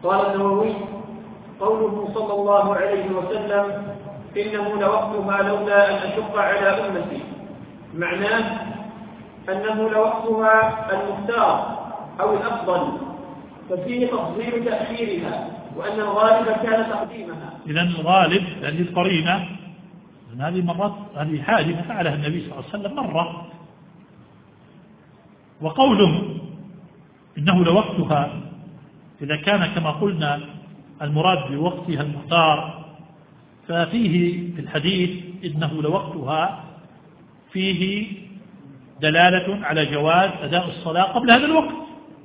قال النووي: قوله صلى الله عليه وسلم: إنه لوقتها لولا أن أشق على أمتي، معناه أنه لوقتها المختار أو الأفضل، ففيه تفضيل تأخيرها، وأن الغالب كان تقديمها. إذن الغالب هذه القرينة، هذه مرات، هذه حادثة فعلها النبي صلى الله عليه وسلم مرة. وقوله إنه لوقتها إذا كان كما قلنا المراد بوقتها المختار، ففيه في الحديث إنه لوقتها فيه دلالة على جواز أداء الصلاة قبل هذا الوقت،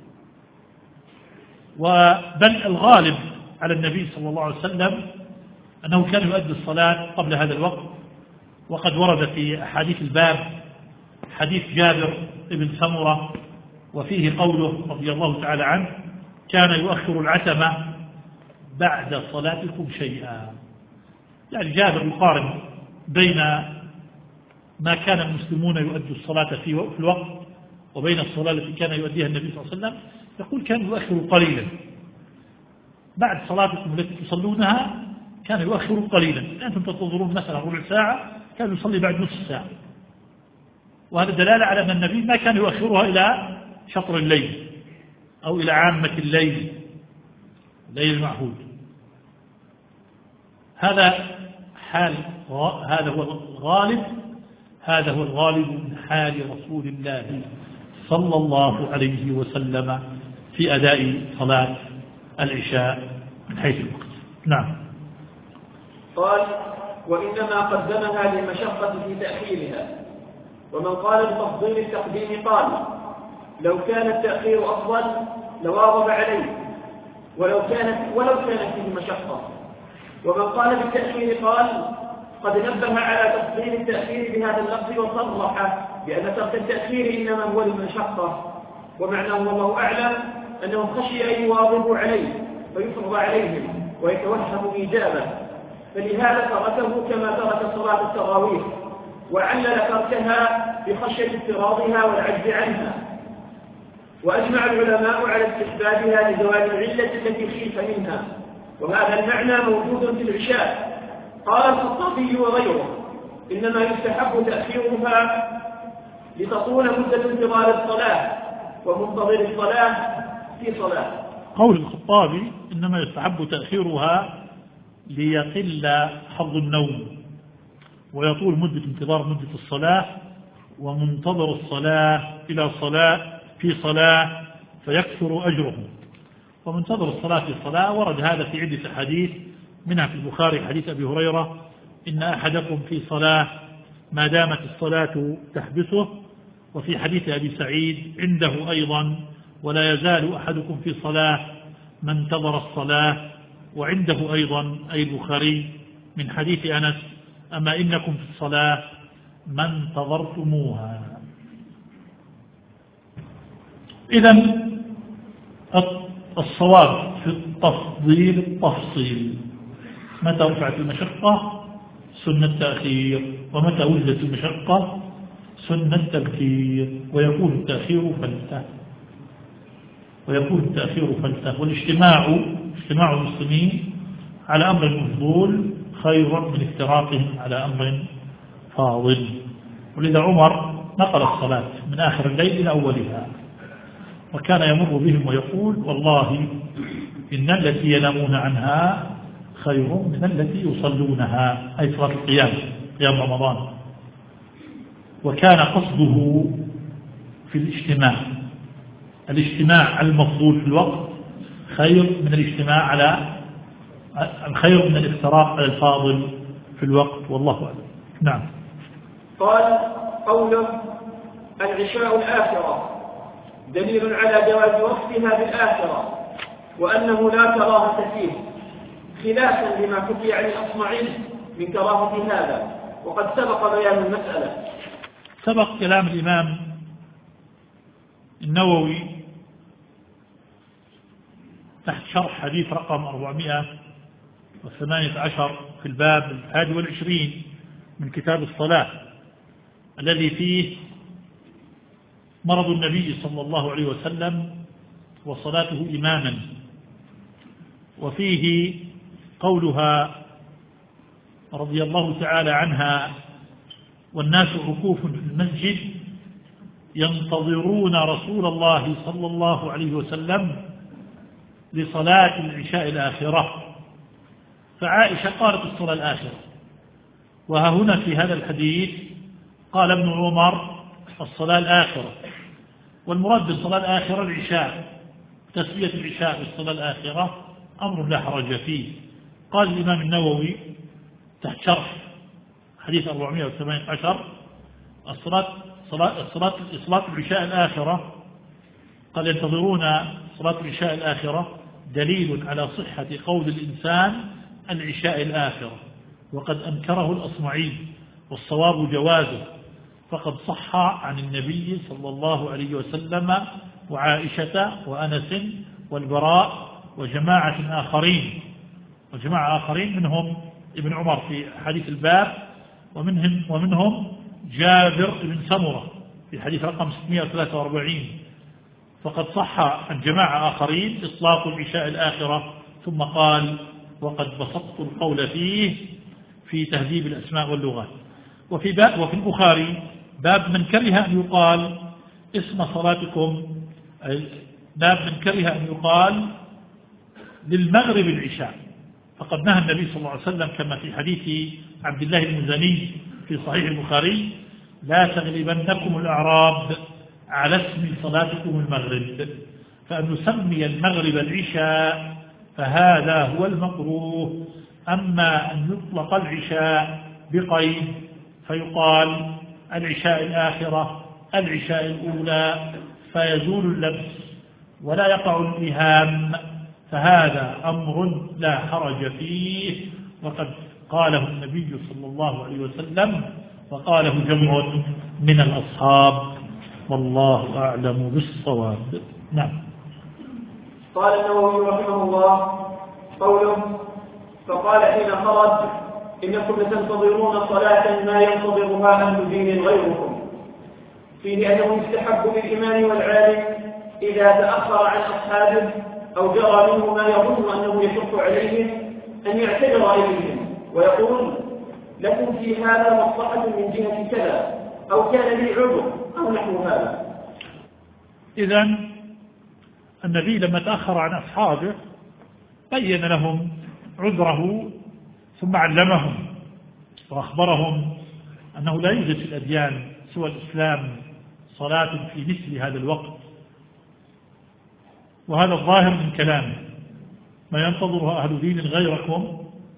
بل الغالب على النبي صلى الله عليه وسلم أنه كان يؤدي الصلاة قبل هذا الوقت. وقد ورد في أحاديث الباب حديث جابر بن سمرة وفيه قوله رضي الله تعالى عنه: كان يؤخر العتمة بعد صلاتكم شيئا. يعني جابر يقارن بين ما كان المسلمون يؤدوا الصلاة في الوقت وبين الصلاة التي كان يؤديها النبي صلى الله عليه وسلم، يقول كان يؤخر قليلا بعد صلاتكم التي تصلونها، كان يؤخر قليلا. أنتم تنتظرون مثلا ربع ساعة، كان يصلي بعد نصف ساعة، وهذا دلالة على أن النبي ما كان يؤخرها إلى شطر الليل أو إلى عامة الليل المعهود. هذا هو الغالب، هذا هو الغالب من حال رسول الله صلى الله عليه وسلم في أداء صلاة العشاء من حيث الوقت. نعم. قال: وإنما قدمها للمشقة في تأخيرها. ومن قال بتفضيل التقديم قال: لو كان التأخير أفضل لواظب عليه ولو كانت فيه مشقة. ومن قال بالتأخير قال: قد نبه على تفضيل التأخير بهذا اللفظ وصرح بأن ترك التأخير إنما هو للمشقة، ومعناه والله أعلم أنه خشي أن يواظبوا عليه فيفرض عليهم ويتوهم إيجابه، فلهذا تركه كما ترك صلاة التراويح، وعلل تركها بخشية اضطرابها والعجز عنها. وأجمع العلماء على استحبابها لزوال العلة التي خيف منها، وهذا المعنى موجود في العشاء. قال الخطابي وغيره: إنما يستحب تأخيرها لتطول مدة انتظار الصلاة ومنتظر الصلاة في صلاة. قول الخطابي: إنما يستحب تأخيرها ليقل حظ النوم ويطول مدة انتظار مدة الصلاة، ومنتظر الصلاة إلى صلاة في صلاة فيكثر أجره. ومنتظر الصلاة في الصلاة ورد هذا في عدة حديث، منها في البخاري حديث أبي هريرة: إن أحدكم في صلاة ما دامت الصلاة تحبسه. وفي حديث أبي سعيد عنده أيضا: ولا يزال أحدكم في صلاة ما انتظر الصلاة. وعنده أيضا أي البخاري من حديث أنس: أما إنكم في الصلاة ما انتظرتموها. إذن الصواب في التفضيل التفصيل: متى رفعت المشقة سنة التأخير، ومتى وجدت المشقة سنة التبكير، ويكون التأخير فلتة. والاجتماع المسلمين على أمر مفضول خير من افتراقهم على أمر فاضل. ولذا عمر نقل الصلاة من آخر الليل إلى أولها، وكان يمر بهم ويقول: والله إن التي ينامون عنها خير من التي يصلونها، أي صلاة القيام، قيام رمضان. وكان قصده في الاجتماع المفضول في الوقت خير من الافتراق على الفاضل في الوقت، والله أعلم. نعم. قال: قوله العشاء الآخرة دليل على جواز وقتها بالآخرة، وأنه لا كراهة فيه، خلافا لما حكي عن الأصمعي من كراهة هذا، وقد سبق بيان المسألة. سبق كلام الإمام النووي تحت شرح حديث رقم 418 في الباب 21 من كتاب الصلاة، الذي فيه مرض النبي صلى الله عليه وسلم وصلاته إماما. وفيه قولها رضي الله تعالى عنها: والناس عكوف في المسجد ينتظرون رسول الله صلى الله عليه وسلم لصلاة العشاء الآخرة. فعائشة قالت الصلاة الآخرة، وها هنا في هذا الحديث قال ابن عمر الصلاة الآخرة، والمراد بالصلاة الآخرة العشاء، تسمية العشاء بالصلاة الآخرة أمر لا حرج فيه. قال الإمام النووي تحت شرح حديث 418: صلاة العشاء الآخرة، قال ينتظرون صلاة العشاء الآخرة دليل على صحة قول الإنسان العشاء الآخرة، وقد أنكره الأصمعي، والصواب جوازه، فقد صح عن النبي صلى الله عليه وسلم وعائشة وأنس والبراء وجماعة آخرين منهم ابن عمر في حديث الباب، ومنهم جابر بن سمرة في حديث رقم 643. فقد صح عن جماعة آخرين إطلاق العشاء الآخرة، ثم قال: وقد بسطت القول فيه في تهذيب الأسماء واللغات. وفي البخاري باب من كره أن يقال اسم صلاتكم، باب من كره أن يقال للمغرب العشاء، فقد نهى النبي صلى الله عليه وسلم كما في حديث عبد الله المزني في صحيح البخاري: لا تغلبنكم الأعراب على اسم صلاتكم المغرب، فأن نسمي المغرب العشاء فهذا هو المكروه. أما أن يطلق العشاء بقيد فيقال العشاء الآخرة، العشاء الأولى، فيزول اللبس ولا يقع الإهام، فهذا أمر لا حرج فيه، وقد قاله النبي صلى الله عليه وسلم وقاله جمع من الأصحاب، والله أعلم بالصواب. نعم. قال النووي رحمه الله: قوله: فقال حين خرج: إنكم لتنتظرون صلاة ما ينتظرها أهل دين غيركم، فيه أنه يستحب للإمام والعالم إذا تأخر عن أصحابه أو جرى منه ما يظن أنه يشق عليهم أن يعتذر إليهم ويقول: لكم في هذا مصلحة من جهة كذا، أو كان لي عذر، أو نحو هذا. إذن النبي لما تأخر عن أصحابه بين لهم عذره، ثم علمهم وأخبرهم أنه لا يوجد في الأديان سوى الإسلام صلاة في مثل هذا الوقت. وهذا الظاهر من كلامه: ما ينتظرها أهل دين غيركم،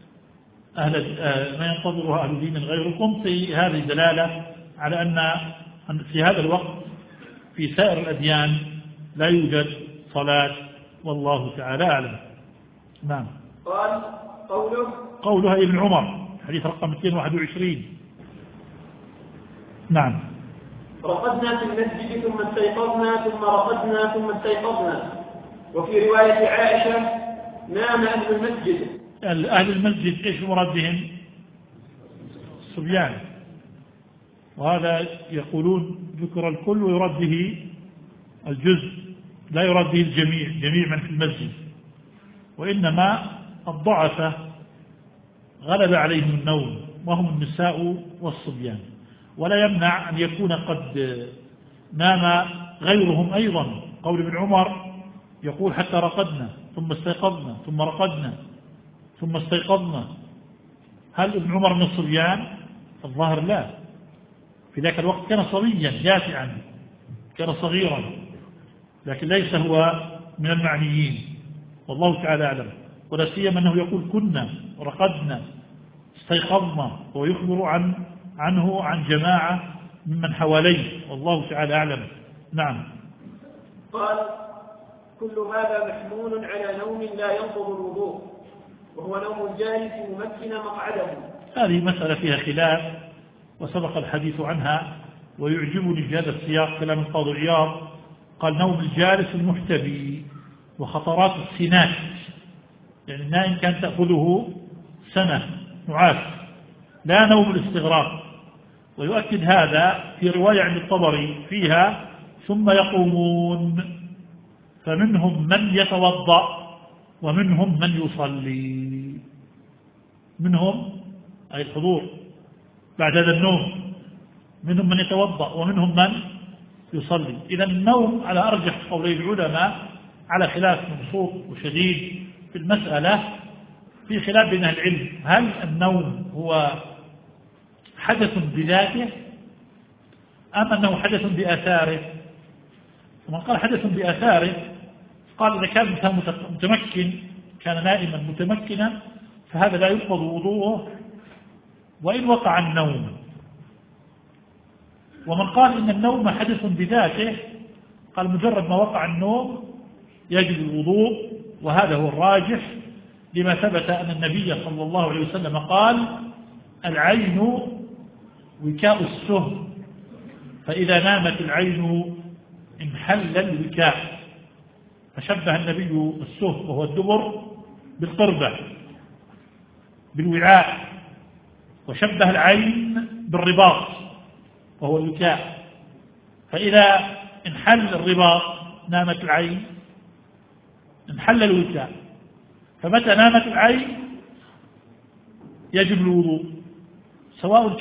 ما ينتظرها أهل دين غيركم، في هذه دلالة على أن في هذا الوقت في سائر الأديان لا يوجد صلاة، والله تعالى أعلم. نعم. قال: قولها ابن عمر حديث رقم 221. نعم. رقدنا في المسجد ثم استيقظنا، ثم رقدنا ثم استيقظنا. وفي رواية عائشة: نام أهل المسجد. أهل المسجد إيش مراد بهم؟ الصبيان، وهذا يقولون ذكر الكل ويراد به الجزء، لا يراد به الجميع، جميع من في المسجد، وإنما الضعفة غلب عليهم النوم وهم النساء والصبيان. ولا يمنع أن يكون قد نام غيرهم أيضا. قول ابن عمر يقول: حتى رقدنا ثم استيقظنا ثم رقدنا ثم استيقظنا. هل ابن عمر من الصبيان؟ الظاهر لا، في ذاك الوقت كان صبيا جافعا، كان صغيرا، لكن ليس هو من المعنيين، والله تعالى أعلم. ولا سيما أنه يقول: كنا رقدنا استيقظنا، ويخبر عنه عن جماعة ممن حواليه، والله تعالى أعلم. نعم. قال: كل هذا محمول على نوم لا ينقض الوضوء، وهو نوم الجالس ممكن مقعده. هذه مسألة فيها خلاف وسبق الحديث عنها، ويعجبني في هذا السياق كلام القاضي عياض، قال: نوم الجالس المحتبي وخطرات السنات، يعني النائم كان تأخذه سنة نعاس، لا نوم الاستغراق. ويؤكد هذا في رواية عند الطبري فيها: ثم يقومون، فمنهم من يتوضأ ومنهم من يصلي. منهم أي الحضور بعد هذا النوم، منهم من يتوضأ ومنهم من يصلي. إذا النوم على أرجح قولي العلماء على خلاف مبسوط وشديد في المسألة، في خلاف بين أهل العلم هل النوم هو حدث بذاته أم أنه حدث بآثاره. ومن قال حدث بآثاره قال إذا كان متمكن، كان نائما متمكنا، فهذا لا ينقض وضوءه وإن وقع النوم. ومن قال إن النوم حدث بذاته قال مجرد ما وقع النوم يجب الوضوء، وهذا هو الراجح لما ثبت أن النبي صلى الله عليه وسلم قال العين وكاء السهم، فإذا نامت العين انحل الوكاء. فشبه النبي السهم وهو الدبر بالقربة بالوعاء، وشبه العين بالرباط وهو الوكاء. فإذا انحل الرباط نامت العين انحل الوكاء، فمتى نامت العين يجب الوضوء، سواء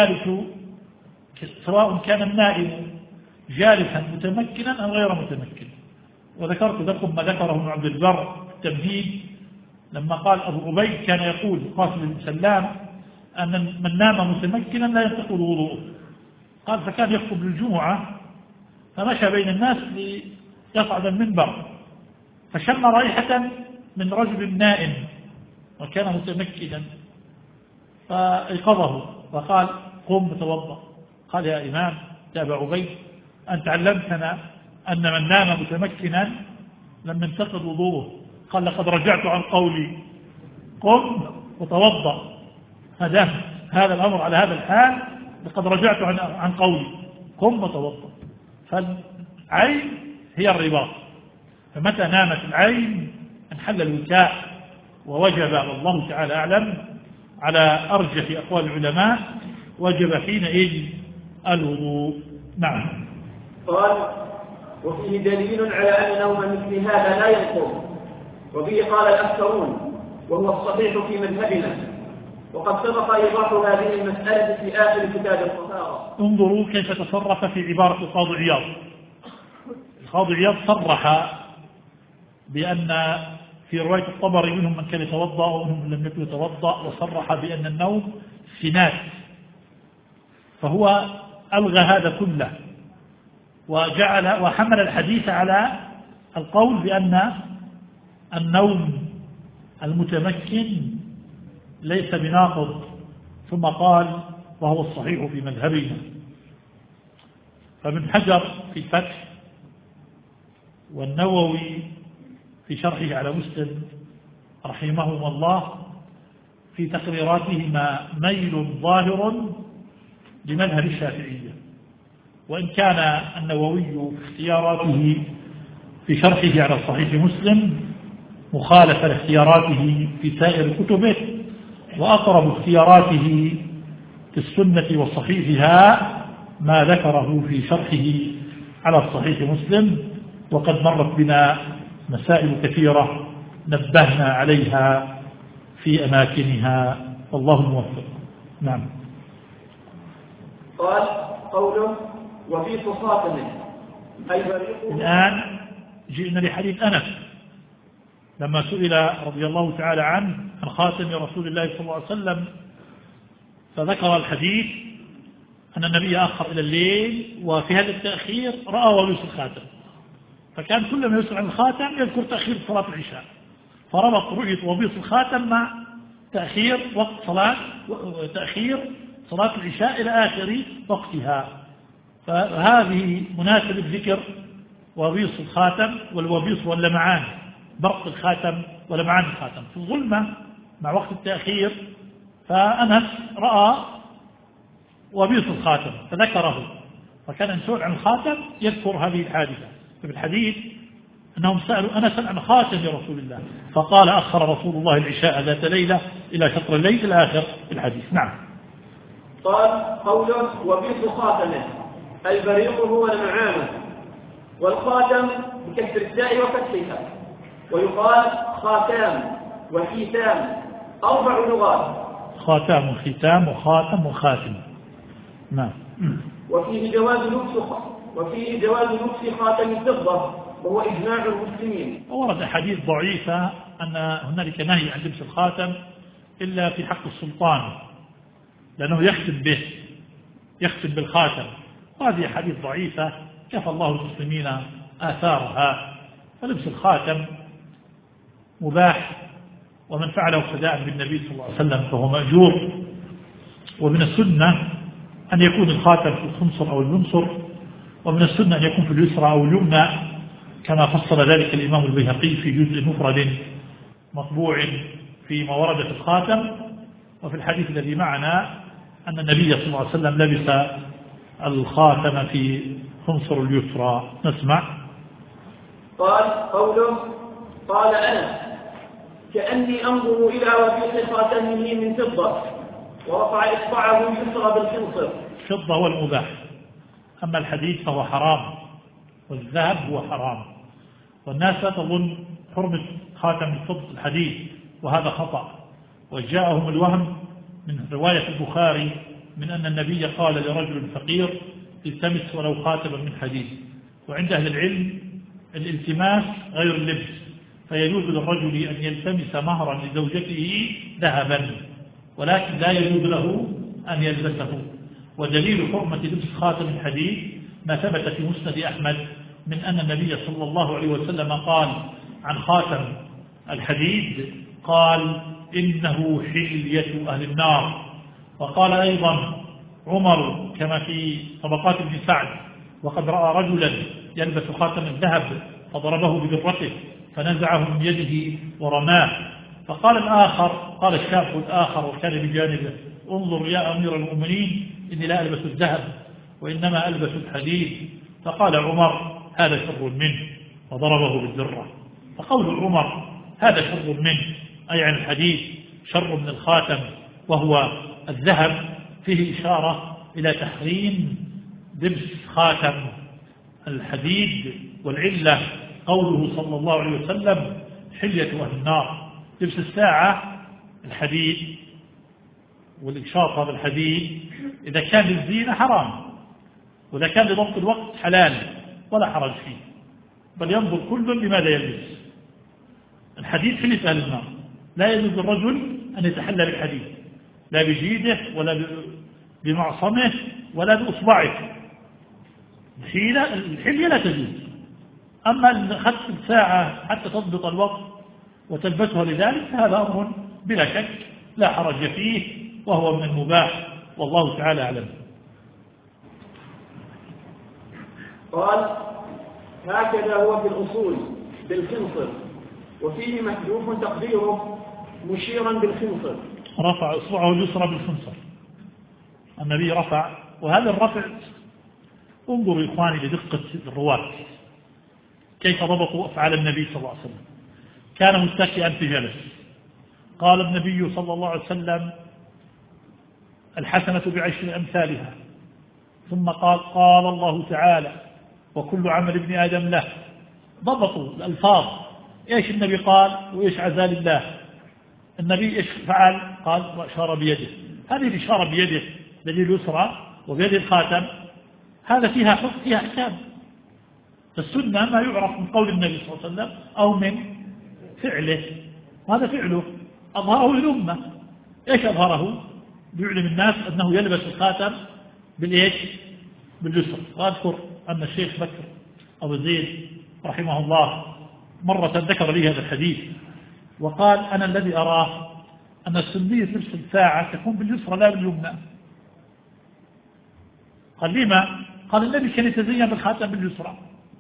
كان النائم جالسا متمكنا أم غير متمكن. وذكرت لكم ما ذكره ابن عبد البر التمهيد لما قال أبو عبيد كان يقول قاسم بن سلام أن من نام متمكنا لا ينتقض وضوءه. قال فكان يخطب للجمعة فمشى بين الناس ليصعد المنبر فشم رائحة من رجل نائم وكان متمكنا فايقظه وقال قم توضأ. قال يا إمام يا أبا عبيد أنت علمتنا أن من نام متمكنا لم ينتقض وضوءه. قال لقد رجعت عن قولي قم وتوضأ، فدام هذا الأمر على هذا الحال لقد رجعت عن قولي قم وتوضأ. فالعين هي الرباط، فمتى نامت العين انحل الوكاء، ووجب والله تعالى أعلم على أرجح أقوال العلماء وجب حينئذ الوضوء. نعم. قال وفيه دليل على أن نوم مثل هذا لا ينقض، وبه قال الأكثرون وهو الصحيح في مذهبنا، وقد سبق إيضاح هذه المسألة في آخر كتاب الطهارة. انظروا كيف تصرف في عبارة القاضي عياض. القاضي عياض صرح بأن في رواية الطبري منهم من كان يتوضأ ومنهم من لم يكن يتوضأ، وصرح بأن النوم سنات، فهو ألغى هذا كله وحمل الحديث على القول بأن النوم المتمكن ليس بناقض، ثم قال وهو الصحيح في مذهبنا. فابن حجر في الفتح والنووي في شرحه على مسلم رحمهما الله في تقريراتهما ميل ظاهر لمذهب الشافعية، وإن كان النووي في اختياراته في شرحه على صحيح مسلم مخالفة لاختياراته في سائر كتبه، وأقرب اختياراته في السنة وصحيحها ما ذكره في شرحه على صحيح مسلم. وقد مرت بنا مسائل كثيرة نبهنا عليها في أماكنها، والله الموفق. نعم. قال قوله وفي خاطمه أي بريق. الآن جئنا لحديث أنس لما سئل رضي الله تعالى عنه عن خاتم رسول الله صلى الله عليه وسلم، فذكر الحديث أن النبي أخر إلى الليل، وفي هذا التأخير رأى وبيص الخاتم، فكان كل ما يسأل عن الخاتم يذكر تأخير صلاة العشاء، فربط رؤية وبيص الخاتم مع تأخير صلاة العشاء إلى آخر وقتها. فهذه مناسبة ذكر وبيص الخاتم، والوبيص واللمعان برق الخاتم ولمعان الخاتم في الظلمة مع وقت التأخير. فأنس رأى وبيص الخاتم فذكره، فكان يسأل عن الخاتم يذكر هذه الحادثة. في الحديث أنهم سألوا أنسا عن خاتم رسول الله، فقال أخر رسول الله العشاء ذات ليلة إلى شطر الليل إلى آخر الحديث. نعم. قال قوله وبيص خاتمه البريق هو لمعانه، والخاتم بكسر التاء وفتحها، ويقال خاتام وختام 4 لغات. خاتام وختام وخاتم وخاتم. نعم. وفيه جواز لبس خاتم الفضة وهو إجماع المسلمين. ورد حديث ضعيفة أن هنالك نهي عن لبس الخاتم إلا في حق السلطان لأنه يختم بالخاتم، وهذه حديث ضعيفة كفى الله المسلمين آثارها. فلبس الخاتم مباح، ومن فعله فداء بالنبي صلى الله عليه وسلم فهو مأجور. ومن السنة أن يكون الخاتم في الخنصر أو المنصر، ومن السنة أن يكون في اليسرى أو اليمنى كما فصل ذلك الإمام البيهقي في جزء مفرد مطبوع فيما ورد في الخاتم. وفي الحديث الذي معنا أن النبي صلى الله عليه وسلم لبس الخاتم في خنصر اليسرى. نسمع. قوله قال أنا كأني أنظر إلى وثيق خاتمه من فضة ورفع إصبعه اليسرى بالخنصر. الفضة هو المباح، أما الحديد فهو حرام، والذهب هو حرام. والناس لا تظن حرمة خاتم الفضة الحديد، وهذا خطأ. وجاءهم الوهم من رواية البخاري من أن النبي قال لرجل فقير التمس ولو خاتما من حديد. وعند أهل العلم الالتماس غير اللبس، فيجوز للرجل أن يلتمس مهرا لزوجته ذهبا، ولكن لا يجوز له أن يلبسه. ودليل حرمة لبس خاتم الحديد ما ثبت في مسند أحمد من أن النبي صلى الله عليه وسلم قال عن خاتم الحديد قال إنه حلية أهل النار. وقال أيضا عمر كما في طبقات ابن سعد وقد رأى رجلا يلبس خاتم الذهب فضربه بدرته فنزعه من يده ورماه. فقال الآخر، قال الشاب الآخر وكان بجانبه انظر يا أمير المؤمنين إني لا ألبس الذهب وإنما ألبس الحديد. فقال عمر هذا شر منه وضربه بالذرة. فقول عمر هذا شر منه أي عن الحديد شر من الخاتم وهو الذهب فيه إشارة إلى تحريم لبس خاتم الحديد. والعلة قوله صلى الله عليه وسلم حلية أهل النار. لبس الساعة الحديد والإشارة بالحديد إذا كان للزينة حرام، وإذا كان لضبط الوقت حلال ولا حرج فيه، بل ينظر كل لماذا يلبس. الحديد حلية أهل النار، لا يجوز للرجل أن يتحلى بالحديد لا بجيده ولا بمعصمه ولا بأصبعه. الحلية لا تجوز. أما أخذت الساعة حتى تضبط الوقت وتلبسها لذلك هذا أمر بلا شك لا حرج فيه وهو من المباح، والله تعالى أعلم. قال هكذا هو في الأصول بالخنصر، وفيه محذوف تقديره مشيرا بالخنصر. رفع إصبعه اليسرى بالخنصر، النبي رفع. وهذا الرفع انظروا إخواني لدقة الرواة كيف ضبطوا أفعال النبي صلى الله عليه وسلم. كان متكئا فجلس، قال النبي صلى الله عليه وسلم الحسنة بعشر أمثالها، ثم قال الله تعالى وكل عمل ابن آدم له. ضبطوا الألفاظ، إيش النبي قال وإيش عزال الله. النبي إيش فعل؟ قال وأشار بيده. هذه الإشارة بيده دليل يسرى وبيد الخاتم هذا فيها حكم فيها أحكام. السنة ما يعرف من قول النبي صلى الله عليه وسلم أو من فعله، وهذا فعله أظهره للأمة. إيش أظهره؟ بيعلم الناس أنه يلبس الخاتم بالإيش؟ باليسر. وأذكر أن الشيخ بكر أبو زيد رحمه الله مرة ذكر لي هذا الحديث وقال أنا الذي أراه أن السنية لبس الساعة تكون باليسرى لا باليمنى. قال لما؟ قال النبي كان يتزين بالخاتم باليسرى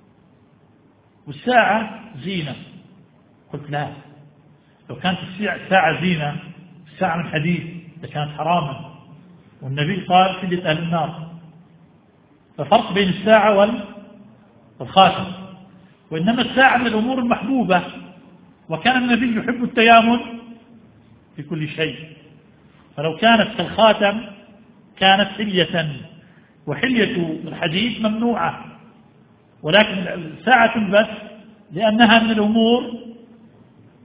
والساعة زينة. قلت لا، لو كانت الساعة زينة الساعة من حديد لكانت حراما، والنبي قال حلية أهل النار. ففرق بين الساعة والخاتم. وإنما الساعة من الأمور المحبوبة، وكان النبي يحب التيامن في كل شيء، فلو كانت كالخاتم كانت حلية، وحلية الحديد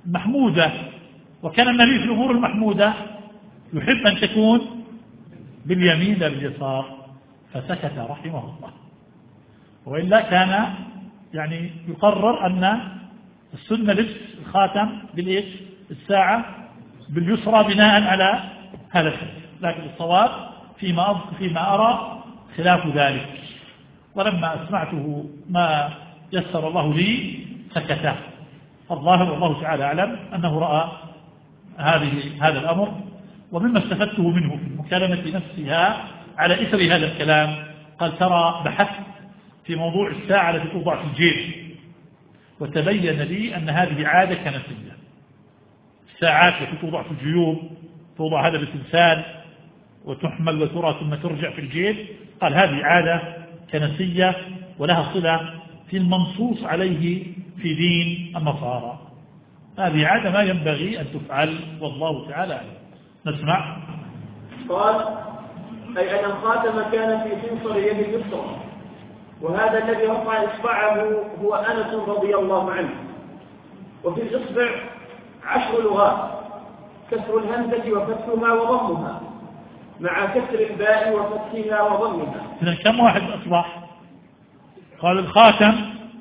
محمودة، وكان النبي في الأمور المحمودة يحب أن تكون باليمين لا باليسار، فسكت رحمه الله. وإلا كان يعني يقرر أن السنة لبس الخاتم بالإيش الساعة باليسرى بناء على هذا الحديث، لكن الصواب فيما أرى خلاف ذلك. ولما أسمعته ما يسر الله لي سكت. الظاهر والله تعالى أعلم أنه رأى هذا الأمر. ومما استفدته منه في المكالمة نفسها على إثر هذا الكلام، قال ترى بحثت في موضوع الساعة التي توضع في الجيب، وتبين لي أن هذه عادة كنسية. الساعات التي توضع في الجيوب، توضع هذا بالتمثال وتحمل وترى ثم ترجع في الجيب، قال هذه عادة كنسية ولها صلة في المنصوص عليه في دين النصارى. هذه عادة ما ينبغي أن تفعل، والله تعالى أعلم. نسمع. قال أي أن الخاتم كان في خنصر يد اليسرى، وهذا الذي رفع إصبعه هو أنس رضي الله عنه. وفي الإصبع 10 لغات: كسر الهمزة وفتحها وضمها، مع كسر الباء وفتحها وضمها. إذن كم واحد أصبح؟ قال الخاتم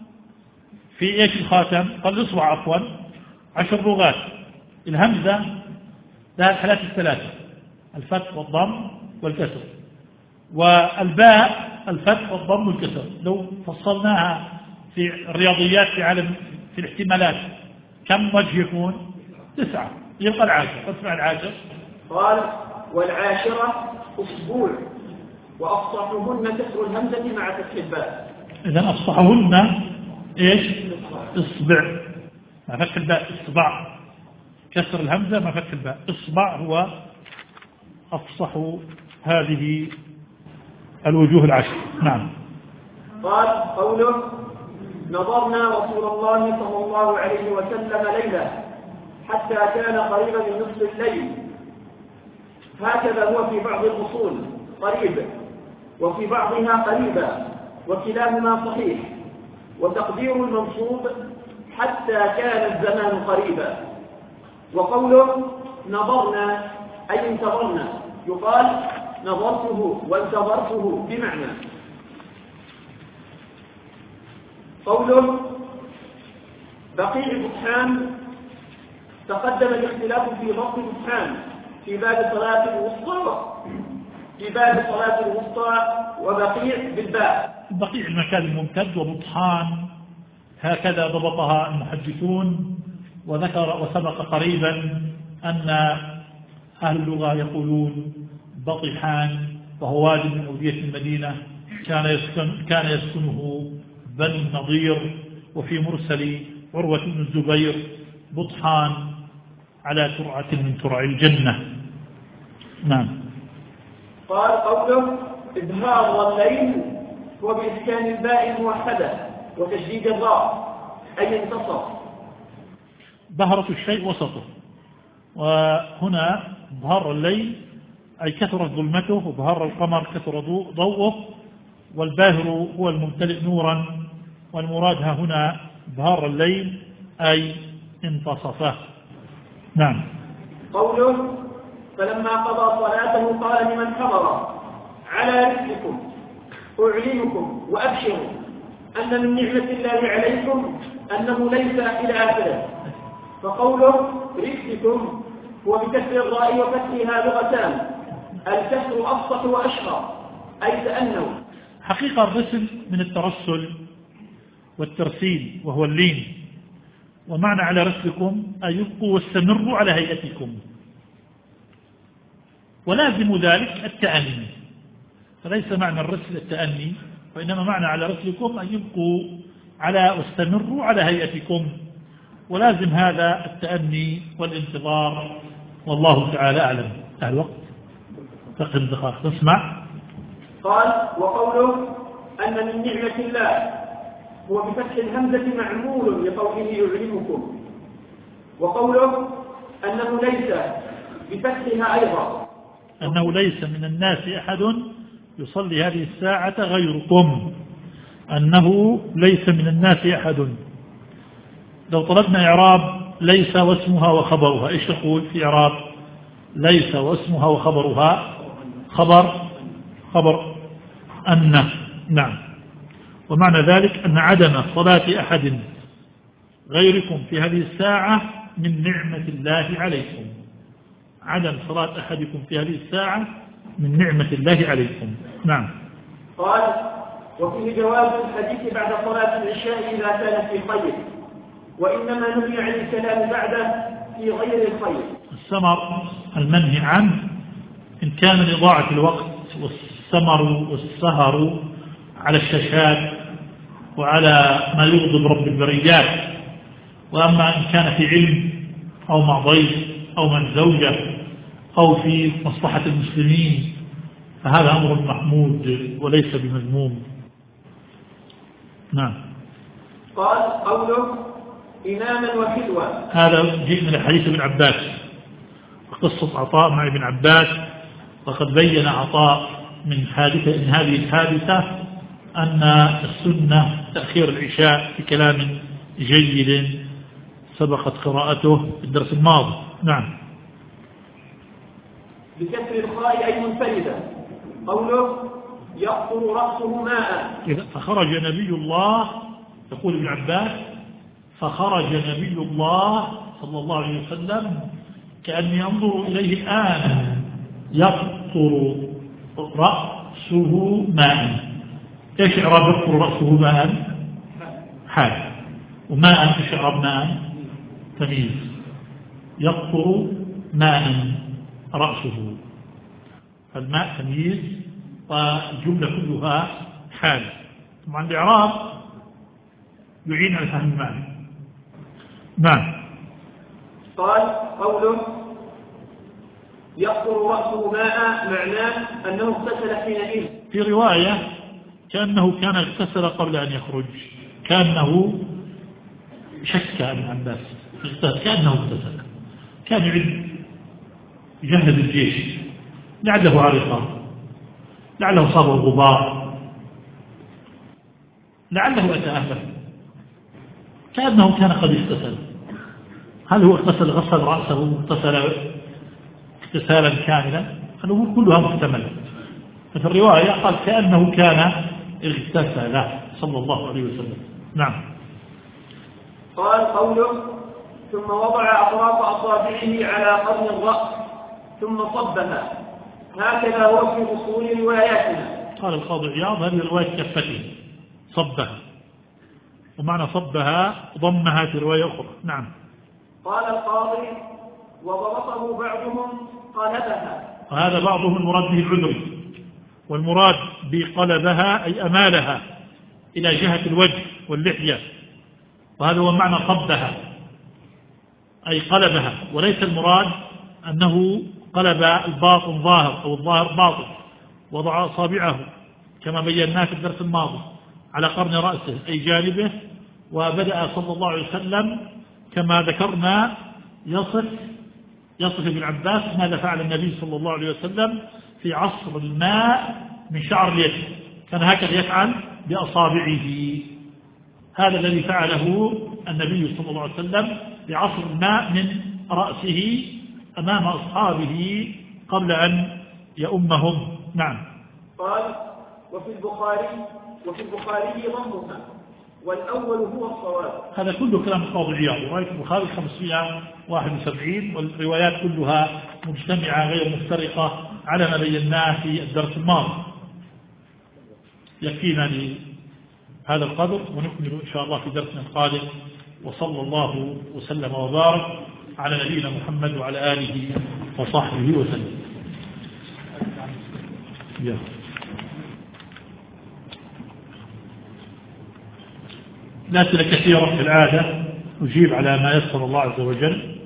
في إيش الخاتم؟ قال الإصبع عفوا 10 لغات. الهمزة لها الحالات الثلاثة: الفتح والضم والكسر. والباء الفتح والضم والكسر. لو فصلناها في الرياضيات في عالم في الاحتمالات كم وجه يكون؟ 9. يبقى العاشر. اسمع العاشر. قال والعاشرة أسبوع، وأفصحهن كسر الهمزة مع فتح الباء. إذن أفصحهن إيش؟ إصبع مع فتح الباء. إصبع كسر الهمزة مع فتح الباء. إصبع هو أفصح هذه الوجوه العشر. نعم. قال قوله نظرنا رسول الله صلى الله عليه وسلم ليلة حتى كان قريبا من نصف الليل. هكذا هو في بعض الأصول قريب، وفي بعضها قريبا، وكلاهما صحيح. وتقدير المنصوب حتى كان الزمان قريبا. وقوله نظرنا أي انتظرنا، يقال نظرته وانتظرته بمعنى. قوله بقيع بطحان، تقدم الاختلاف في ضبط بطحان في باب صلاة الوسطى وبقيع بالباء. بقيع المكان الممتد، وبطحان هكذا ضبطها المحدثون. وذكر وسبق قريبا أن أهل اللغة يقولون بطحان، وهو واد من أودية المدينة كان يسكنه بنو النضير. وفي مرسل عروة بن الزبير بطحان على ترعة من ترع الجنة. نعم. قال قوله إظهار الليل هو بإسكان الباء الموحدة وتشديد الراء، أي انتصر. ظهرة الشيء وسطه، وهنا ظهر الليل أي كثرت ظلمته، وظهر القمر كثر ضوءه، والباهر هو الممتلئ نورا، والمراد هنا ظهر الليل أي انتصفه. نعم. قوله فلما قضى صلاته قال لمن حضر على رزقكم أعلمكم وأبشروا أن من نعمة الله عليكم أنه ليس إلى آخره. فقوله رزقكم هو بكسر الراء وفتحها لغتان، الكسر أفصح وأشهر أي تأنوا. حقيقة الرسل من الترسل والترسيل وهو اللين، ومعنى على رسلكم أن يبقوا واستمروا على هيئتكم، ولازم ذلك التأني. فليس معنى الرسل التأني، وإنما معنى على رسلكم أن يبقوا على واستمروا على هيئتكم، ولازم هذا التأني والانتظار، والله تعالى أعلم. الوقت تقم دقائق. تسمع. قال وقوله أن من نعمة الله هو بفتح الهمزة معمول لقوله يعلمكم. وقوله أنه ليس بفتحها أيضا، أنه ليس من الناس أحد يصلي هذه الساعة غيركم. أنه ليس من الناس أحد. لو طلبنا إعراب ليس واسمها وخبرها. إيش تقول في إعراب ليس واسمها وخبرها؟ خبر أن. نعم. ومعنى ذلك أن عدم صلاة أحد غيركم في هذه الساعة من نعمة الله عليكم. عدم صلاة أحدكم في هذه الساعة من نعمة الله عليكم. نعم. قال وفيه جواز الحديث بعد صلاة العشاء إذا كان في خير، وإنما نهي عن الكلام بعده في غير الخير. السمر المنهي عنه إن كان لإضاعة الوقت، والسمر والسهر على الشاشات وعلى ما يغضب رب البريات. وأما إن كان في علم أو مع ضيف أو من زوجة أو في مصلحة المسلمين فهذا أمر محمود وليس بمذموم. نعم. قال قوله إماما وحلوة، هذا جيء من حديث ابن عباس وقصة عطاء مع ابن عباس. وقد بين عطاء من هذه الحادثة أن السنة تأخير العشاء بكلام جيد سبقت قراءته في الدرس الماضي. نعم. بكسر الخاء أي منفردة. قوله يقطر رأسه ماء. فخرج نبي الله، يقول ابن عباس فخرج نبي الله صلى الله عليه وسلم كأني ينظر إليه الآن يقطر رأسه ماء. ايش إعراب يقطر رأسه ماء؟ حال. وماء ايش إعراب ماء؟ تمييز. يقطر ماء رأسه، فالماء تمييز والجملة كلها حال. طبعا الإعراب يعين على فهم المعنى. نعم. قال قوله يقطر رأسه ماء معناه أنه اغتسل حينئذ. في رواية كأنه كان اغتسل قبل أن يخرج، كأنه شك ابن عباس كأنه اغتسل، كان يجهز الجيش، لعله عرقه، لعله صاب الغبار، لعله أتى أهله، كأنه كان قد اغتسل. هل هو اغتسل غسل رأسه اغتسل اغتسالا كاملا؟ الأمور كلها محتملة. ففي الرواية قال كأنه كان اغتسل صلى الله عليه وسلم. نعم. قال قوله ثم وضع أطراف أصابعه على قرن الرأس ثم صبها، هكذا هو في أصول رواياتنا. قال القاضي عياض هذه رواية كفته صبها، ومعنى صبها ضمها في رواية أخرى. نعم. قال القاضي وضبطه بعضهم قلبها، وهذا بعضهم المراد به العذر، والمراد بقلبها أي أمالها إلى جهة الوجه واللحية، وهذا هو معنى صبها أي قلبها، وليس المراد أنه قلب الباطن ظاهر أو الظاهر باطن. وضع أصابعه كما بيناه في الدرس الماضي على قرن رأسه أي جانبه، وبدأ صلى الله عليه وسلم كما ذكرنا يصف ابن عباس ماذا فعل النبي صلى الله عليه وسلم في عصر الماء من شعر اليد، كان هكذا يفعل بأصابعه. هذا الذي فعله النبي صلى الله عليه وسلم بعصر الماء من رأسه أمام أصحابه قبل أن يؤمهم. نعم. قال وفي البخاري ضمها، والأول هو الصواب. هذا كله كلام القاضي عياض. رواية البخاري 571، والروايات كلها مجتمعة غير مفترقة على ما بيناه في الدرس الماضي. يكفينا لهذا القدر، ونكمل إن شاء الله في درسنا القادم. وصلى الله وسلم وبارك على نبينا محمد وعلى آله وصحبه وسلم. الأسئلة كثيرة في العادة، أجيب على ما يسر الله عز وجل.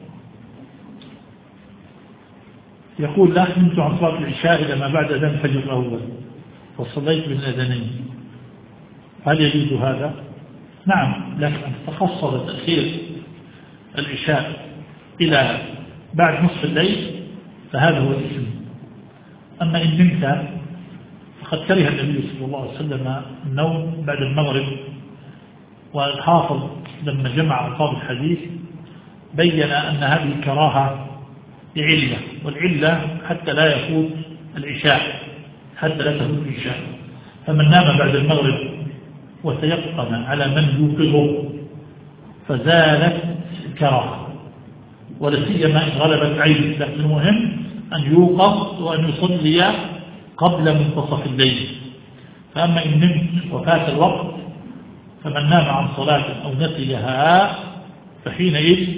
يقول لا أحملت عن صلاة العشاء إلى ما بعد أذان الفجر الأول وصليت بالأذانين، هل يجوز هذا؟ نعم، لكن أن تخصص تأخير العشاء إلى بعد نصف الليل فهذا هو الإثم. أما إن نمت فقد كره النبي صلى الله عليه وسلم النوم بعد المغرب، والحافظ لما جمع ألفاظ الحديث بين أن هذه الكراهة لعلة، والعلة حتى لا يفوت العشاء، حتى لا تفوت العشاء. فمن نام بعد المغرب وتيقن على من يوقظه فزالت الكراهة، ولا سيما إن غلبت عينه، لكن المهم أن يوقظ وأن يصلي قبل منتصف الليل. فأما إن نمت وفات الوقت فمن نام عن صلاة أو نسيها فحينئذ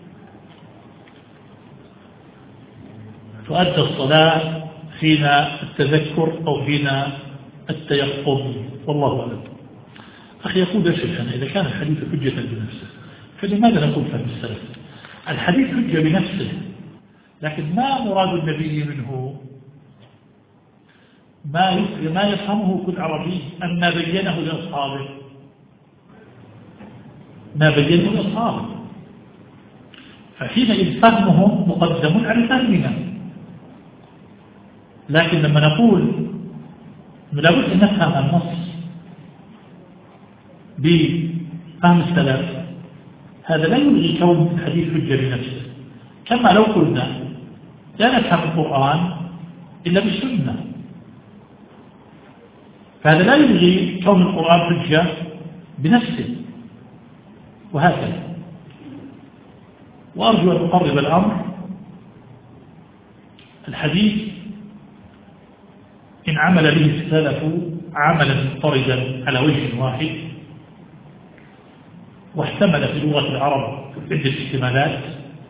تؤدى الصلاة حين التذكر أو حين التيقظ، والله أعلم. أخي يقول يا شيخنا إذا كان الحديث حجة بنفسه فلماذا نقول فهم السلف؟ الحديث حجة بنفسه، لكن ما مراد النبي منه؟ ما يفهمه كل عربي أم ما بينه لأصحابه؟ ما بينه لأصحابه، فحينئذ فهمهم مقدم على فهمنا. لكن لما نقول لابد أن نفهم النص بفهم السلف هذا لا يلغي كون الحديث حجة بنفسه، كما لو قلنا لا نفهم القرآن إلا بالسنة، فهذا لا يلغي كون القرآن حجة بنفسه، وهكذا. وأرجو أن أقرب الأمر. الحديث إن عمل به السلف عملا مضطردا على وجه واحد واحتمل في لغة العرب عدة احتمالات،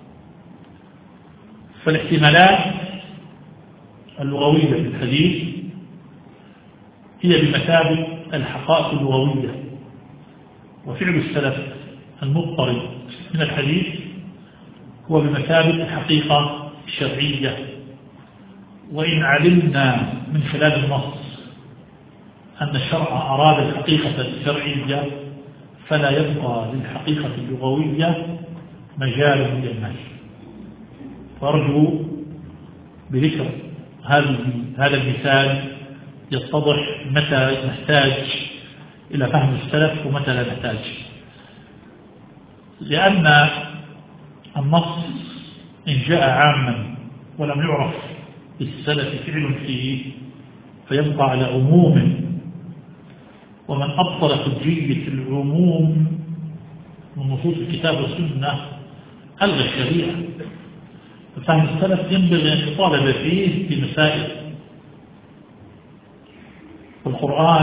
فالاحتمالات اللغوية في الحديث هي بمثابة الحقائق اللغوية، وفعل السلف المضطرد من الحديث هو بمثابة الحقيقة الشرعية. وإن علمنا من خلال النص أن الشرع أراد الحقيقة الشرعية فلا يبقى للحقيقة اللغوية مجال للناس. فأرجو بذكر هذا المثال يتضح متى نحتاج إلى فهم السلف ومتى لا نحتاج، لأن النص إن جاء عاما ولم يعرف السلف فعل فيه فيبقى على عموم، ومن أبطل حجية العموم من نصوص الكتاب والسنة ألغى الشريعة. ففهم السلف ينبغي أن يطالب فيه بمسائل. القرآن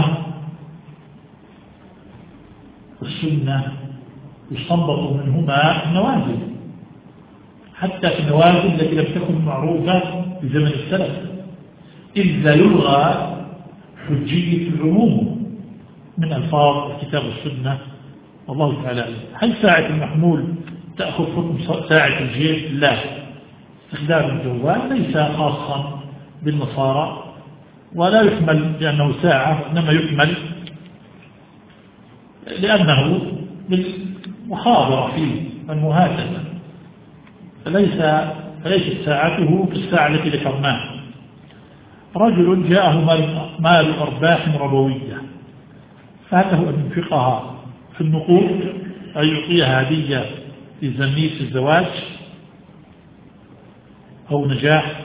والسنة يستنبط منهما النوازل، حتى في النوازل التي لم تكن معروفة في زمن السلف، إذ لا يلغى حجية العموم من ألفاظ الكتاب والسنة. والله تعالى أعلم. هل ساعة المحمول تأخذ حكم ساعة الجيب؟ لا. استخدام الجوال ليس خاصا بالنصارى ولا يحمل لأنه ساعة، إنما يحمل لأنه بالمخابرة فيه والمهاتفة، فليست ساعته كالساعة التي ذكرناها. رجل جاءه مال أرباح ربوية، فهله أن ينفقها في النقود أو يعطيها هدية لزميل في الزواج أو نجاح؟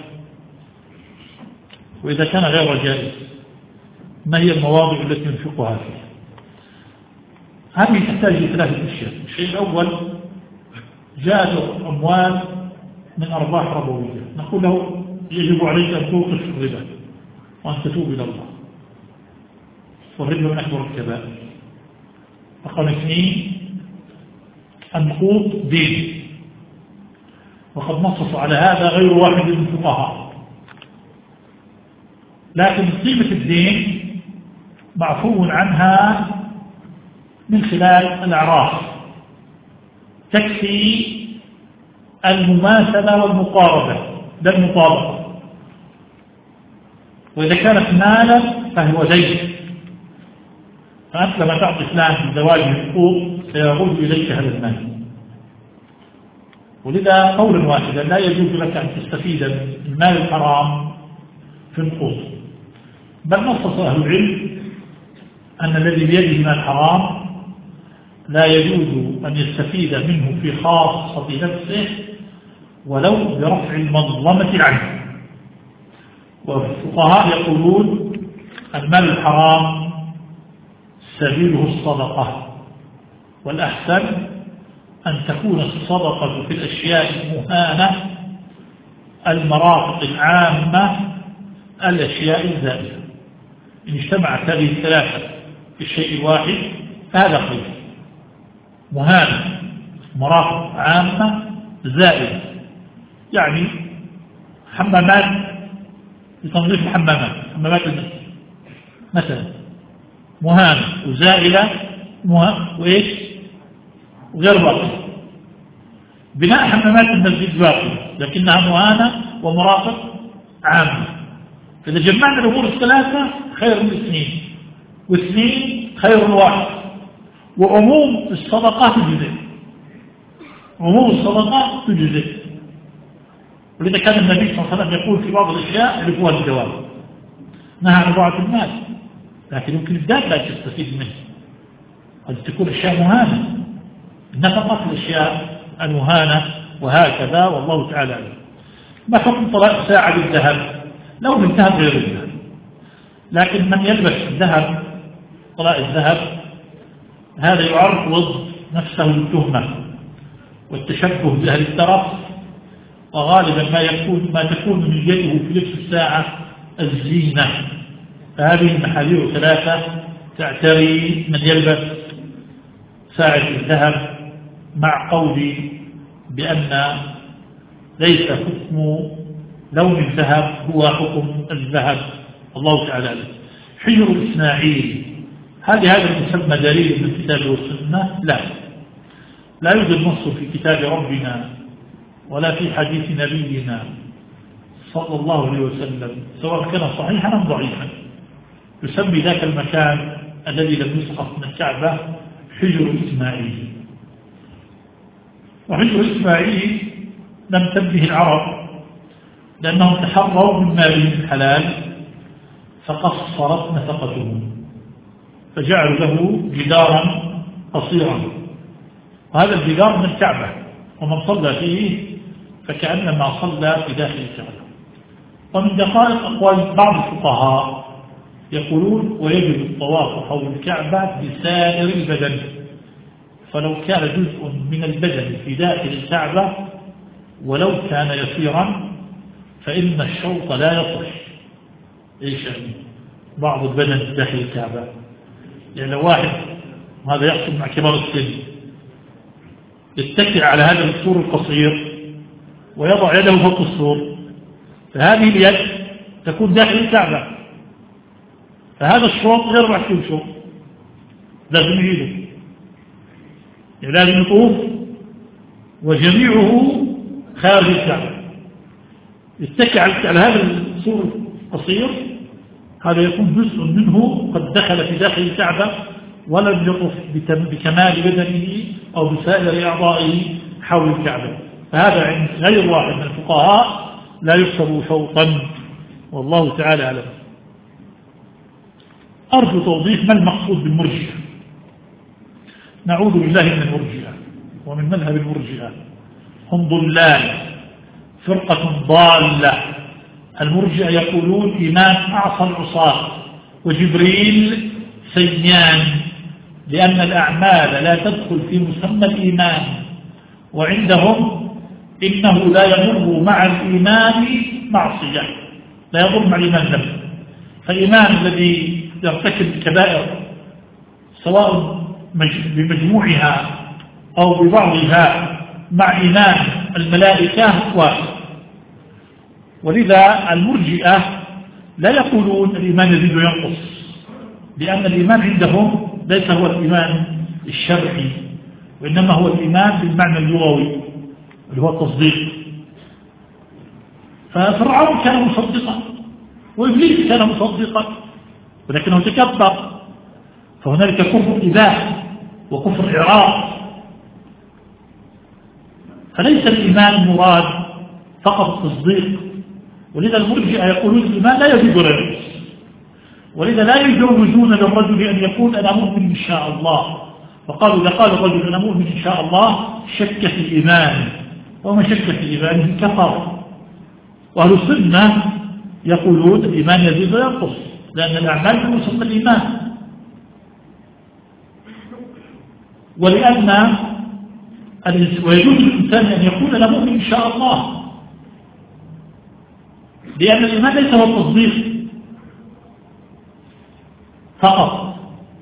وإذا كان غير جائز ما هي المواضع التي ينفقها فيها؟ هذه تحتاج إلى ثلاثة أشياء. الشيء الأول جاءت أموال من أرباح ربوية، نقول له يجب عليك أن توقف الربا وأن تتوب إلى الله، والربا من أكبر الكبائر. رقم 2 النقود دين، وقد نصص على هذا غير واحد من الفقهاء، لكن قيمة الدين معفو عنها من خلال الأعراف، تكفي المماثلة والمقاربة لا المطابقة. وإذا كانت مالا فهو دين، فأنت لما تعطي فلان من زواج الحقوق سيعود إليك هذا المال. ولذا قولا واحدا لا يجوز لك أن تستفيد من المال الحرام في النقود، بل نصص أهل العلم أن الذي بيده مال حرام لا يجوز أن يستفيد منه في خاصة نفسه ولو برفع المظلمة عنه. والفقهاء يقولون المال الحرام سبيله الصدقة، والأحسن أن تكون الصدقة في الأشياء المهانة المرافق العامة الأشياء الزائدة. إن اجتمعت هذه الثلاثة في الشيء الواحد فهذا خير: مهانة، مرافق عامة، زائدة. يعني حمامات لتنظيف الحمامات، حمامات المسجد مثلا، مهانة وزائلة وإيش وغير باقية. بناء حمامات المسجد باقية لكنها مهانة ومرافق عامة. فإذا جمعنا الأمور الثلاثة خير من اثنين، واثنين خير من واحد. وعموم الصدقات تجزئ، عموم الصدقات تجزئ. ولذا كان النبي صلى الله عليه وسلم يقول في بعض الأشياء اللي هو الجواب، نهى عن ضاعة المال، لكن يمكن الدابة تستفيد منه، قد تكون أشياء مهانة، نفقت الأشياء المهانة وهكذا. والله تعالى أعلم. ما حكم طلاق ساعة للذهب؟ لو من ذهب غير الذهب، لكن من يلبس الذهب طلاق الذهب هذا يعرض نفسه للتهمة والتشبه بأهل الترف، وغالبا ما تكون من يده في لبس الساعة الزينة. فهذه المحاذير ثلاثة تعتري من يلبس ساعة الذهب، مع قولي بأن ليس حكم لون الذهب هو حكم الذهب. الله تعالى عليه. حجر الإسماعيل، هل هذا المسمى دليل من الكتاب والسنة؟ لا يوجد نص في كتاب ربنا ولا في حديث نبينا صلى الله عليه وسلم سواء كان صحيحا أم ضعيفا يسمي ذاك المكان الذي لم يسقط من الكعبة حجر إسماعيل. وحجر إسماعيل لم تنبه العرب لأنهم تحروا من مالهم الحلال فقصرت نفقتهم فجعلوا له جدارا قصيرا، وهذا الجدار من الكعبة، ومن صلى فيه فكأنما صلى في داخل الكعبة. ومن دقائق أقوال بعض الفقهاء يقولون ويجب الطواف حول الكعبة بسائر البدن، فلو كان جزء من البدن في داخل الكعبة ولو كان يسيرا فإن الشوط لا يصح. إيش يعني بعض البدن داخل الكعبة؟ يعني لو واحد، هذا يحصل مع كبار السن، يتكئ على هذا السور القصير ويضع يده فوق السور، فهذه اليد تكون داخل الكعبة، فهذا الشوط غير محسوب شوط، لازم يجيله، يعني لازم يطوف وجميعه خارج الكعبة. يتكئ على هذا السور القصير، هذا يكون جزء منه قد دخل في داخل الكعبة ولم يطف بكمال بدنه أو بسائر أعضائه حول الكعبة، فهذا عند غير واحد من الفقهاء لا يحسب شوطا. والله تعالى أعلم. أرجو توضيح ما المقصود بالمرجئة. نعوذ بالله من المرجئة ومن مذهب المرجئة، هم ضلال، فرقة ضالة. المرجئة يقولون إيمان أعصى العصاة وجبريل سيان، لأن الأعمال لا تدخل في مسمى الإيمان، وعندهم إنه لا يمر مع الإيمان معصية، لا يمر مع الإيمان ذنب. فالإيمان الذي يرتكب الكبائر سواء بمجموعها أو ببعضها مع إيمان الملائكة واحد. ولذا المرجئة لا يقولون الإيمان يزيد وينقص، لأن الإيمان عندهم ليس هو الإيمان الشرعي، وإنما هو الإيمان بالمعنى اللغوي اللي هو التصديق. ففرعون كان مصدقا وإبليس كان مصدقا ولكنه تكبر، فهنالك كفر إباحة وكفر إعراض. فليس الإيمان مراد فقط التصديق. ولذا المرجئة يقولون الإيمان لا يزيد ولا ينقص، ولذا لا يجوزون للرجل أن يقول أنا مؤمن إن شاء الله وقالوا إذا قال الرجل أنا مؤمن إن شاء الله شك في إيمانه، وما شك في إيمانه كفر. وأهل السنة يقولون الإيمان يزيد وينقص، لأن الأعمال من مسمى الإيمان، ولأن ويجوز للإنسان أن يقول أنا مؤمن إن شاء الله، لأن الإيمان ليس هو التصديق فقط.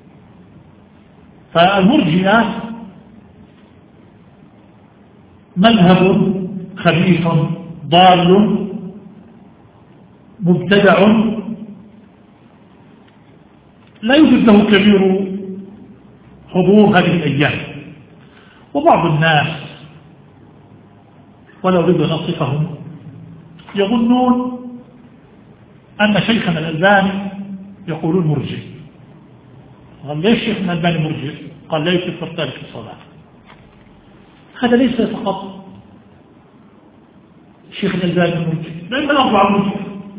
فالمرجئة مذهب خبيث ضال مبتدع لا يوجد له كبير حضور هذه الأيام. وبعض الناس ولا أريد أن أصفهم يظنون أن شيخنا الألباني يقولون مرجئ. قال ليش شيخنا الألباني مرجئ؟ قال لا يكفر تارك الصلاة. هذا ليس فقط شيخنا الألباني مرجئ، لأن الأربعة مرجئ.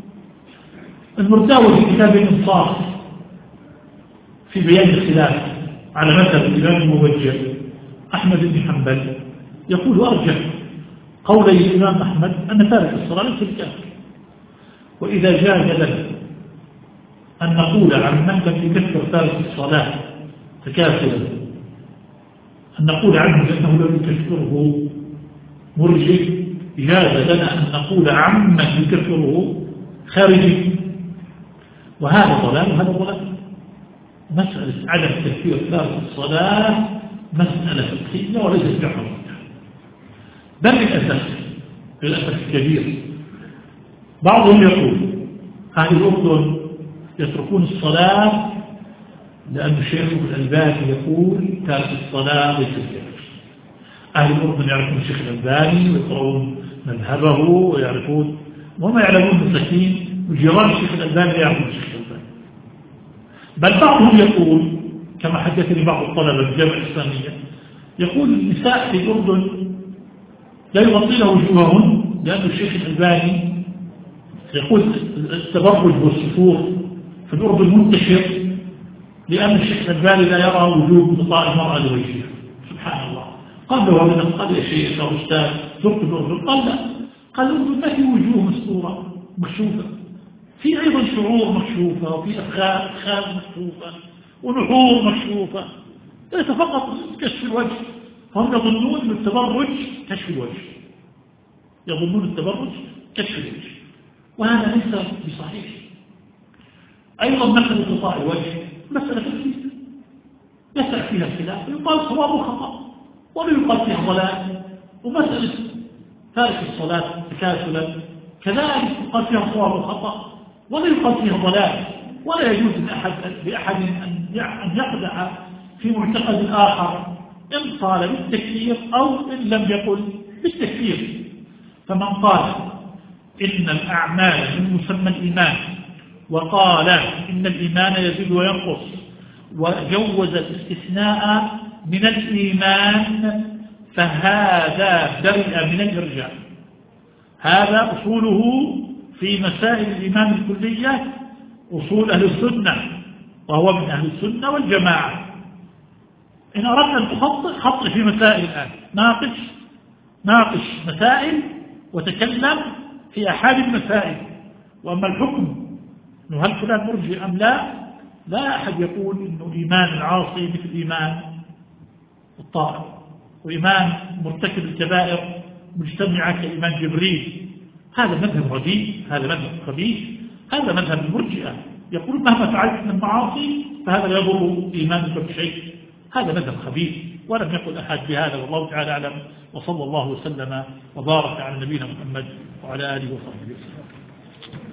المرداوي في كتاب الإنصاف في بيان الخلاف على مذهب الإمام الموجه أحمد بن حنبل يقول أرجح قولي الإمام أحمد أن تارك الصلاة ليس بكافر. وإذا جاز لنا أن نقول عن من لم يكفر تارك الصلاة فكافرا، أن نقول عنه بأنه لم يكفره مرجئ، جاز لنا أن نقول عن من يكفره خارجي. وهذا ضلال وهذا ضلال. مسألة عدم تكفير تارك الصلاة مسألة فقهية وليست بحرة، بل للأسف الكبير بعضهم يقول أهل الأردن يتركون الصلاة لأن الشيخ الألباني يقول تارك الصلاة ليس بكافر. أهل الأردن يعرفون الشيخ الألباني ويقرؤون مذهبه ويعرفون، وما يعلمون المساكين وجيران الشيخ الألباني لا يعرفون الشيخ الألباني. بل بعضهم يقول كما حدثني بعض الطلبة في الجامعة الإسلامية، يقول النساء في الأردن لا يغطين وجوههن لأن الشيخ الألباني يقول التبرج والسفور في الأردن منتشر، لأن الشيخ الألباني لا يرى وجوب غطاء المرأة لوجهها. سبحان الله. قال له هذا قال يا شيخ يا أستاذ زرت الأردن؟ قال لا، قال الأردن ما في وجوه مستورة مكشوفة، في أيضا شعور مكشوفة وفي أفخاذ مكشوفة ونحور مكشوفة، ليس فقط كشف الوجه. هم يظنون أن التبرج كشف الوجه، يظنون التبرج كشف الوجه، وهذا ليس بصحيح. أيضا مسألة غطاء الوجه مسألة فقهية يسع فيها الخلاف، يقال صواب وخطأ ولا يقال فيها ضلال. ومسألة تارك الصلاة تكاسلا كذلك يقال فيها صواب وخطأ ولا يقال فيها ضلال. ولا يجوز لأحد أن يقدع في معتقد آخر إن قال بالتكفير أو إن لم يقل بالتكفير. فمن قال إن الأعمال من مسمى الإيمان وقال إن الإيمان يزيد وينقص وجوز الاستثناء من الإيمان فهذا برئ من الإرجاء. هذا أصوله في مسائل الإيمان الكلية أصول أهل السنة، وهو من أهل السنة والجماعة. إن أردنا أن خط في مسائل الآن ناقش مسائل وتكلم في أحد المسائل. وأما الحكم إنه هل فلان مرجئ أم لا أحد يقول إنه إيمان العاصي مثل إيمان الطائر، وإيمان مرتكب الكبائر مجتمعة كإيمان جبريل. هذا مذهب رديء، هذا مذهب خبيث، هذا مذهب المرجئة. يقول مهما فعلت من المعاصي فهذا لا يضر إيمانك بشيء. هذا مذهب خبيث ولم يقل أحد بهذا، والله تعالى أعلم. وصلى الله وسلم وبارك على نبينا محمد وعلى آله وصحبه وسلم.